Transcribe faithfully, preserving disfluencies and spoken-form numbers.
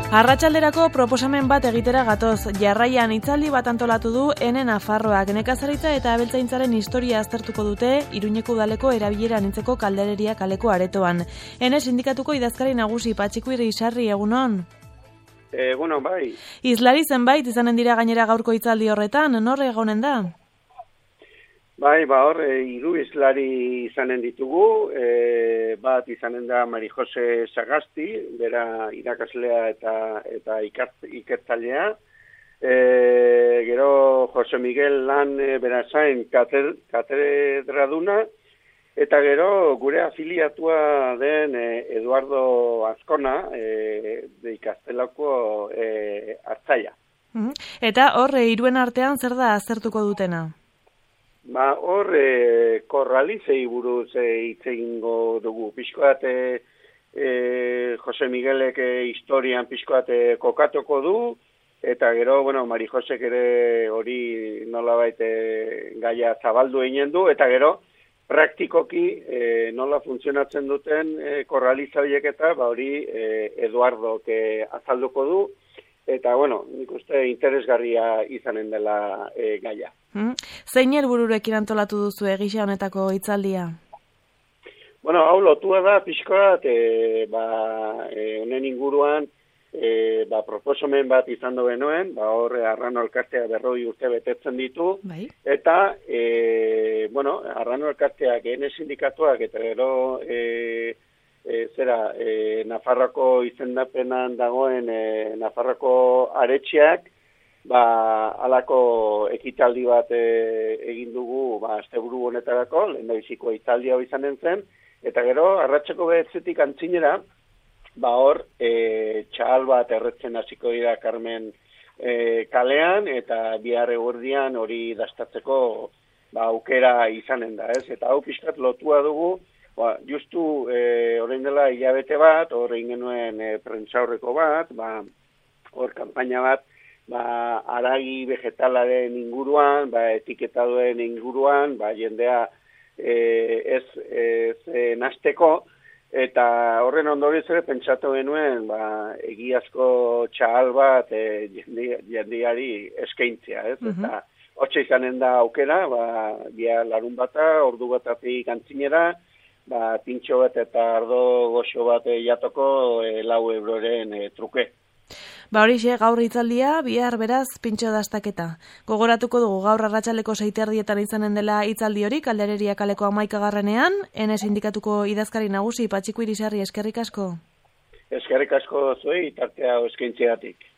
Arratsalderako proposamen bat egitera gatoz. Jarraian hitzaldi bat antolatu du Ene Nafarroak. Nekazaritza eta abeltzaintzaren historia aztertuko dute Iruñeko udaleko erabilera anitzeko Kaldereria kaleko aretoan. Ene sindikatuko idazkari nagusi Patxiku Irisarri, egunon? Egunon, bai. Islari zenbait izanen dira gainera gaurko hitzaldi horretan, nor egonen da? Bai, ba hor, e, hiru islari izanen ditugu, e, bat izanen da Mari Jose Sagasti, bera irakaslea eta eta ikertzailea, e, gero Jose Miguel Lan e, bera zain katedraduna, eta gero gure afiliatua den e, Eduardo Azkona, e, de ikastelako e, hartzaia. Eta hor, e, hiruen artean zer da aztertuko dutena? Ba, hor, e, korralizei buruz hitz e, egingo dugu. Pixkoat, e, e, Jose Miguelek e, historian pixkoat e, kokatuko du, eta gero, bueno, Mari Josek ere hori nolabait e, gaia zabaldu egin du, eta gero, praktikoki e, nola funtzionatzen duten e, korraliza horiek eta, ba, hori e, Eduardok e, azalduko du, eta, bueno, nik uste interesgarria izanen dela e, gaia. Hmm? Zein helbururekin antolatu duzu egisa honetako hitzaldia? Bueno, hau lotua da pixkoat, e, ba, e, honen inguruan, e, ba, proposamen bat izan du genuen, ba, hor Arrano Elkartea berroi urte betetzen ditu, bai. Eta, e, bueno, Arrano Elkarteak ene sindikatuak, eta gero, e, e, zera, e, Nafarroko izendapenan dagoen e, Nafarroko aretxeak, ba, alako ekitaldi bat e, egin dugu, ba, asteburu honetarako, lehendabiziko hitzaldi hau izanen zen, eta gero, arratseko behetzetik antzinera, ba, hor, e, txahal bat erretzen hasiko dira Carmen e, kalean, eta bihar eguerdian hori dastatzeko, ba, aukera izanen da, ez? Eta hau pixkat lotua dugu, ba, justu, e, orain dela hilabete bat, hor egin genuen e, prentsaurreko bat, ba, hor kanpaina bat, ba, aragi vegetalaren inguruan, ba, etiketaduen inguruan, ba, jendea e, ez, ez nasteko, eta horren ondorioz ere pentsatu genuen, ba, egiazko txahal bat e, jende, jendeari eskaintzea, ez? Uh-huh. Eta hotxe izanen da aukera, ba, bia larun bata, ordu batatik antzinera, ba, pintxo bat eta ardo goxo bat e, jatoko e, lau euroren e, truke. Ba horixe, gaur hitzaldia, bihar beraz pintxo dastaketa. Gogoratuko dugu gaur arratsaleko seiterdietan izanen dela hitzaldi hori Kaldereria kaleko hamaikagarrenean, Ene sindikatuko idazkari nagusi Patxiku Irisarri, eskerrik asko. Eskerrik asko zuei tartea eskaintzeagatik.